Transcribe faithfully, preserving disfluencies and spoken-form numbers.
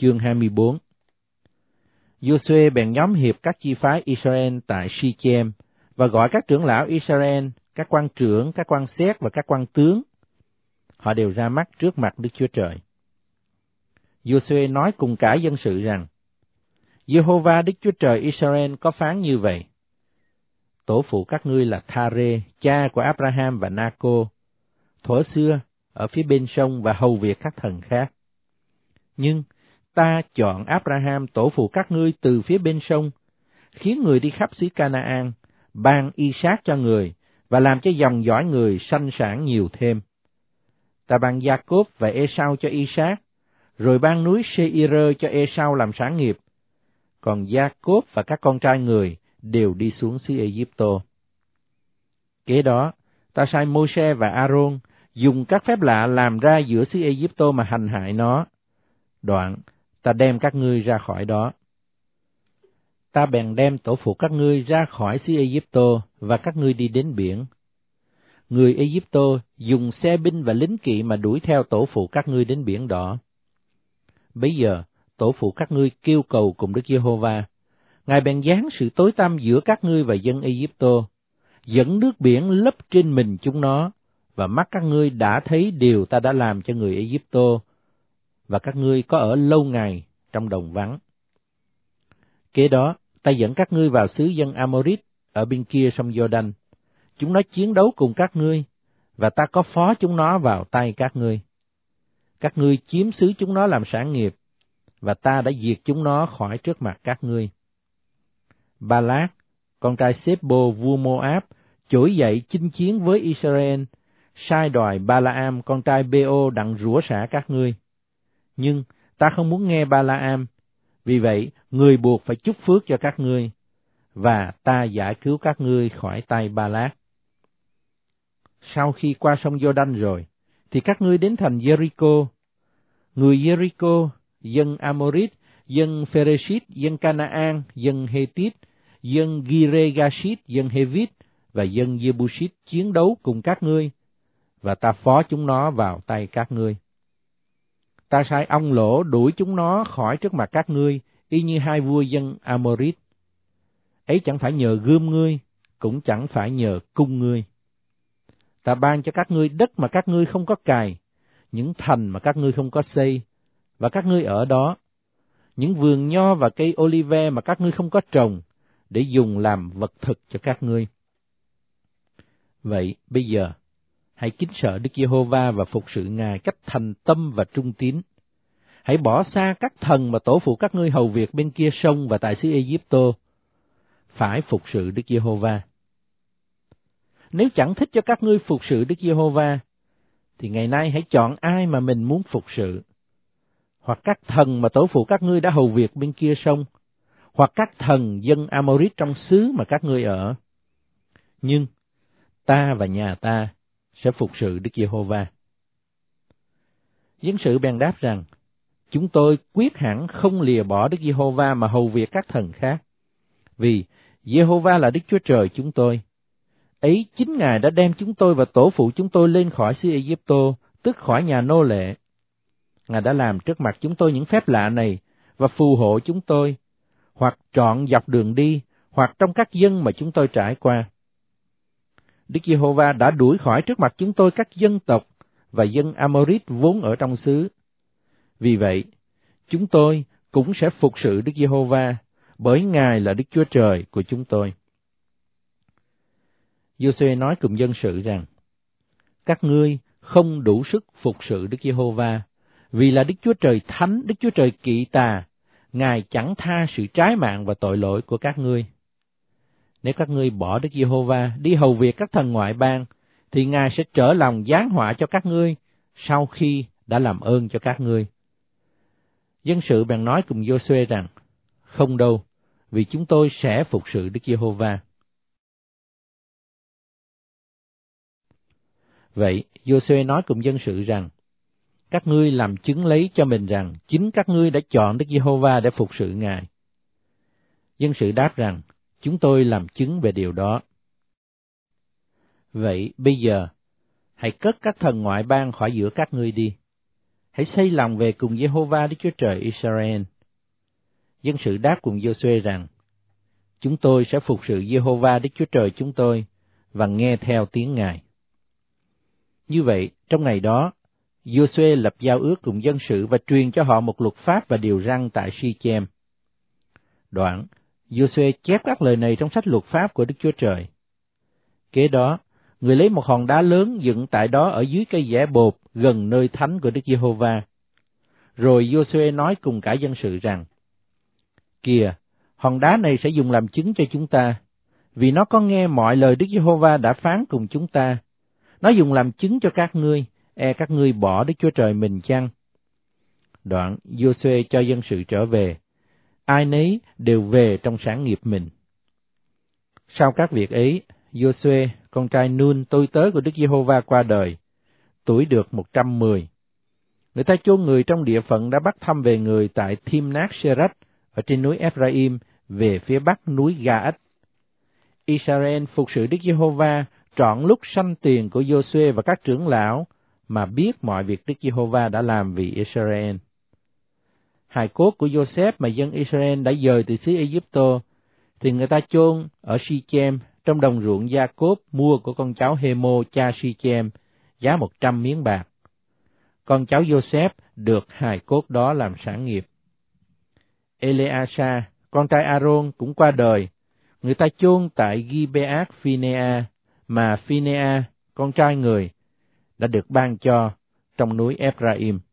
chương hai mươi bốn. Giô-suê bèn nhóm hiệp các chi phái Israel tại Si-chem và gọi các trưởng lão Israel, các quan trưởng, các quan xét và các quan tướng. Họ đều ra mắt trước mặt Đức Chúa Trời. Giô-suê nói cùng cả dân sự rằng: Giê-hô-va Đức Chúa Trời Israel có phán như vậy: Tổ phụ các ngươi là Tha-rê, cha của Abraham và Na-cô, thuở xưa ở phía bên sông và hầu việc các thần khác. Nhưng ta chọn Abraham tổ phụ các ngươi từ phía bên sông, khiến người đi khắp xứ Ca-na-an, ban Y-sát cho người và làm cho dòng dõi người sanh sản nhiều thêm. Ta ban Gia-cốp và Ê-sau cho Y-sát, rồi ban núi Sê-i-rơ cho Ê-sau làm sản nghiệp. Còn Gia-cốp và các con trai người đều đi xuống xứ Ê-díp-tô. Kế đó, ta sai Mô-sê và A-rôn dùng các phép lạ làm ra giữa xứ Ê-díp-tô mà hành hại nó. Đoạn, ta đem các ngươi ra khỏi đó. Ta bèn đem tổ phụ các ngươi ra khỏi xứ Ê-díp-tô và các ngươi đi đến biển. Người Ê-díp-tô dùng xe binh và lính kỵ mà đuổi theo tổ phụ các ngươi đến biển đỏ. Bấy giờ, tổ phụ các ngươi kêu cầu cùng Đức Giê-hô-va. Ngài bèn giáng sự tối tăm giữa các ngươi và dân Ê-díp-tô, dẫn nước biển lấp trên mình chúng nó, và mắt các ngươi đã thấy điều ta đã làm cho người Ê-díp-tô, và các ngươi có ở lâu ngày trong đồng vắng. Kế đó, ta dẫn các ngươi vào xứ dân Amorit ở bên kia sông Giô-đanh. Chúng nó chiến đấu cùng các ngươi, và ta có phó chúng nó vào tay các ngươi. Các ngươi chiếm xứ chúng nó làm sản nghiệp, và ta đã diệt chúng nó khỏi trước mặt các ngươi. Ba-lát, con trai Xếp-bô vua Mô-áp, trỗi dậy chinh chiến với Israel, sai đòi Ba-la-am con trai Bê-ô đặng rủa xả các ngươi. Nhưng ta không muốn nghe Ba-la-am, vì vậy người buộc phải chúc phước cho các ngươi, và ta giải cứu các ngươi khỏi tay Ba-lát. Sau khi qua sông Giô-đanh rồi, thì các ngươi đến thành Giê-ri-cô. Người Giê-ri-cô, dân Amorit, dân Phê-rê-xít, dân Ca-na-an, dân Hê-tít, dân Gi-rê-ga-xít, dân Hê-vít và dân Giê-bu-xít chiến đấu cùng các ngươi, và ta phó chúng nó vào tay các ngươi. Ta sai ong lỗ đuổi chúng nó khỏi trước mặt các ngươi, y như hai vua dân Amorit. Ấy chẳng phải nhờ gươm ngươi, cũng chẳng phải nhờ cung ngươi. Ta ban cho các ngươi đất mà các ngươi không có cày, những thành mà các ngươi không có xây, và các ngươi ở đó, những vườn nho và cây olive mà các ngươi không có trồng, để dùng làm vật thực cho các ngươi. Vậy bây giờ, hãy kính sợ Đức Giê-hô-va và phục sự Ngài cách thành tâm và trung tín. Hãy bỏ xa các thần mà tổ phụ các ngươi hầu việc bên kia sông và tại xứ Ê-díp-tô. Phải phục sự Đức Giê-hô-va. Nếu chẳng thích cho các ngươi phục sự Đức Giê-hô-va, thì ngày nay hãy chọn ai mà mình muốn phục sự. Hoặc các thần mà tổ phụ các ngươi đã hầu việc bên kia sông, hoặc các thần dân Amorit trong xứ mà các ngươi ở. Nhưng ta và nhà ta sẽ phục sự Đức Giê-hô-va. Dân sự bèn đáp rằng: Chúng tôi quyết hẳn không lìa bỏ Đức Giê-hô-va mà hầu việc các thần khác, vì Giê-hô-va là Đức Chúa Trời chúng tôi. Ấy chính Ngài đã đem chúng tôi và tổ phụ chúng tôi lên khỏi xứ Ê-díp-tô, tức khỏi nhà nô lệ. Ngài đã làm trước mặt chúng tôi những phép lạ này và phù hộ chúng tôi, hoặc trọn dọc đường đi, hoặc trong các dân mà chúng tôi trải qua. Đức Giê-hô-va đã đuổi khỏi trước mặt chúng tôi các dân tộc và dân Amorit vốn ở trong xứ. Vì vậy, chúng tôi cũng sẽ phục sự Đức Giê-hô-va, bởi Ngài là Đức Chúa Trời của chúng tôi. Giô-suê nói cùng dân sự rằng: Các ngươi không đủ sức phục sự Đức Giê-hô-va, vì là Đức Chúa Trời thánh, Đức Chúa Trời kỵ tà, Ngài chẳng tha sự trái mạng và tội lỗi của các ngươi. Nếu các ngươi bỏ Đức Giê-hô-va đi hầu việc các thần ngoại bang, thì Ngài sẽ trở lòng giáng họa cho các ngươi sau khi đã làm ơn cho các ngươi. Dân sự bèn nói cùng Giô-suê rằng: Không đâu, vì chúng tôi sẽ phục sự Đức Giê-hô-va. Vậy, Giô-suê nói cùng dân sự rằng: Các ngươi làm chứng lấy cho mình rằng chính các ngươi đã chọn Đức Giê-hô-va để phục sự Ngài. Dân sự đáp rằng: Chúng tôi làm chứng về điều đó. Vậy bây giờ, hãy cất các thần ngoại bang khỏi giữa các ngươi đi. hãy xây lòng về cùng Giê-hô-va Đức Chúa Trời Israel. Dân sự đáp cùng Giô-suê rằng, chúng tôi sẽ phục sự Giê-hô-va Đức Chúa Trời chúng tôi và nghe theo tiếng Ngài. Như vậy, trong ngày đó, Giô-suê lập giao ước cùng dân sự và truyền cho họ một luật pháp và điều răn tại Si-chem. Đoạn, Giô-suê chép các lời này trong sách luật pháp của Đức Chúa Trời. Kế đó, người lấy một hòn đá lớn dựng tại đó ở dưới cây dẻ bột gần nơi thánh của Đức Giê-hô-va. Rồi Giô-suê nói cùng cả dân sự rằng, kìa, hòn đá này sẽ dùng làm chứng cho chúng ta, vì nó có nghe mọi lời Đức Giê-hô-va đã phán cùng chúng ta. Nó dùng làm chứng cho các ngươi, e các ngươi bỏ Đức Chúa Trời mình chăng? Đoạn, Giô-suê cho dân sự trở về, ai nấy đều về trong sản nghiệp mình. Sau các việc ấy, Giô-suê, con trai Nun, tôi tớ của Đức Giê-hô-va qua đời, tuổi được một trăm mười. Người ta chôn người trong địa phận đã bắt thăm về người tại Thimnát-Serach ở trên núi Ephraim về phía bắc núi Ga-ách. Israel phục sự Đức Giê-hô-va trọn lúc sanh tiền của Giô-suê và các trưởng lão mà biết mọi việc Đức Giê-hô-va đã làm vì Israel. Hài cốt của Giô-xép mà dân Israel đã dời từ xứ Ai-cập thì người ta chôn ở Si-chem trong đồng ruộng Gia-cốp mua của con cháu Hê-mô cha Si-chem giá một trăm miếng bạc. Con cháu Giô-xép được hài cốt đó làm sản nghiệp. Ele-asa, con trai A-rôn cũng qua đời, người ta chôn tại Gibeat Phinea, mà Phinea, con trai người, đã được ban cho trong núi Ephraim.